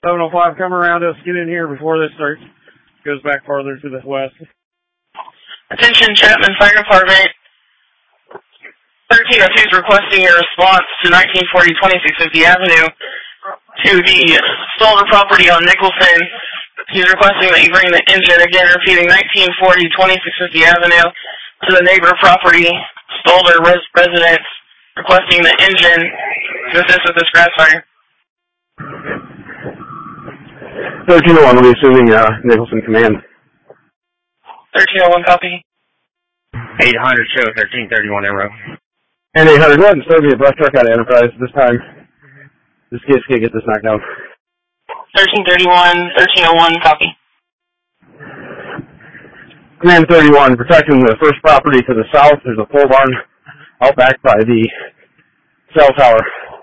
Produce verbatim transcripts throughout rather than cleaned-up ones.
seven oh five, come around us, get in here before this starts. Goes back farther to the west. Attention Chapman Fire Department. thirteen oh two is requesting your response to nineteen forty twenty-six fifty Avenue to the Stolder property on Nicholson. He's requesting that you bring the engine, again repeating nineteen forty twenty-six fifty Avenue to the neighbor property, Stolder res residence, requesting the engine to assist with this grass fire. thirteen oh one, we'll be assuming uh, Nicholson command. thirteen oh one, copy. eight hundred, show thirteen thirty-one arrow. And eight hundred, go ahead and still be a brush truck out of Enterprise this time. This kid's gonna get this knocked down. thirteen thirty-one, thirteen oh one, copy. Command thirty-one, protecting the first property to the south. There's a pole barn out back by the cell tower.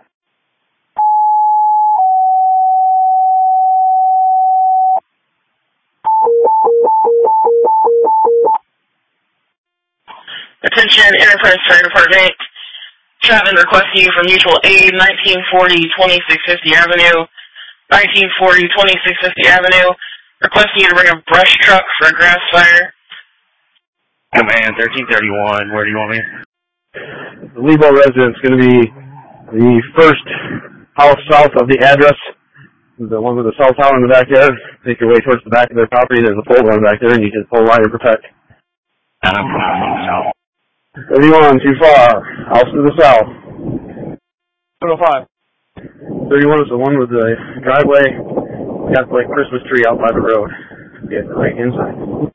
Attention Enterprise Fire Department. Chapman requesting you for mutual aid, nineteen forty twenty-six fifty Avenue. nineteen forty twenty-six fifty Avenue. Requesting you to bring a brush truck for a grass fire. Command thirteen thirty-one, where do you want me? The Lebo residence is going to be the first house south of the address. The one with the cell tower in the backyard. Take your way towards the back of their property. There's a pole barn back there, and you can pull line and protect. thirty-one, too far. House to the south. seven oh five. thirty-one is the one with the driveway. Got the like Christmas tree out by the road. Get right inside.